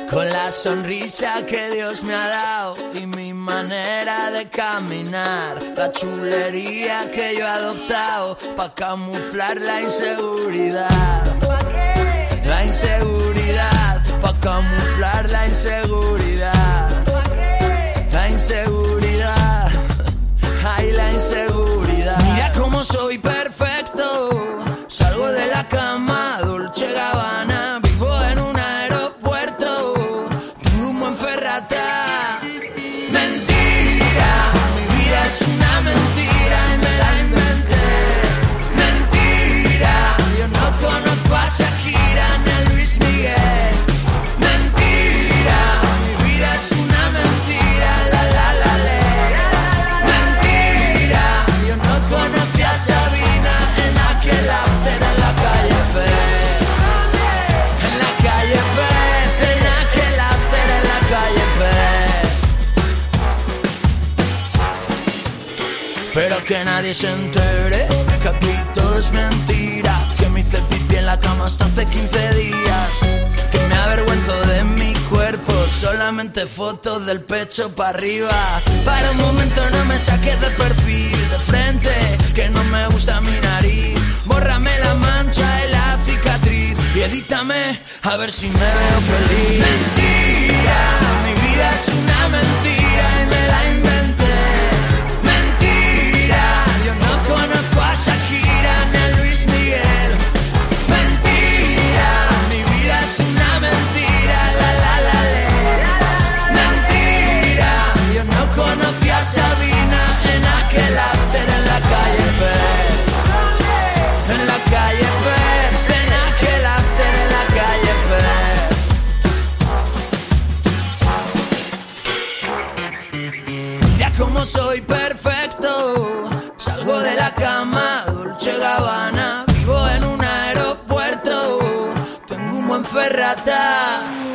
Con la sonrisa que Dios me ha dado y mi manera de caminar, la chulería que yo he adoptado pa' camuflar la inseguridad. La inseguridad, pa' camuflar la inseguridad. La inseguridad, ay, la inseguridad. Mira cómo soy perfecto, salgo de la cama, Dolce Gabbana, vivo en un aeropuerto, tengo un buen Ferrata. Mentira, mi vida es una mentira y me la inventé. Mentira, yo no conozco a Shakira ni a Luis Miguel. Mentira, mi vida es una mentira, la la la la. Mentira, yo no conocí a Sabina en aquel after en la calle Pez. En la calle Pez, en aquel after en la calle Pez. Pero que nadie se entere que aquí todo es mentira, que me hice pipí en la cama hasta hace 15 días, que me avergüenzo de mi cuerpo, solamente fotos del pecho para arriba. Para un momento no me saques de perfil, de frente, que no me gusta mi nariz. Bórrame la mancha y la cicatriz y edítame a ver si me veo feliz. Mentira, mi vida es una mentira y me la inventé. Mentira, yo no conozco a Shakira ni a Luis Miguel. Mentira, mi vida es una mentira, la la la la. Mentira, yo no conocí a Sabina en aquel after en la calle Pez. En la calle Pez, en aquel after en la calle Pez. Mira cómo soy perfecto, salgo de la cama, Dolce Gabbana, vivo en un aeropuerto, tengo un buen Ferrata.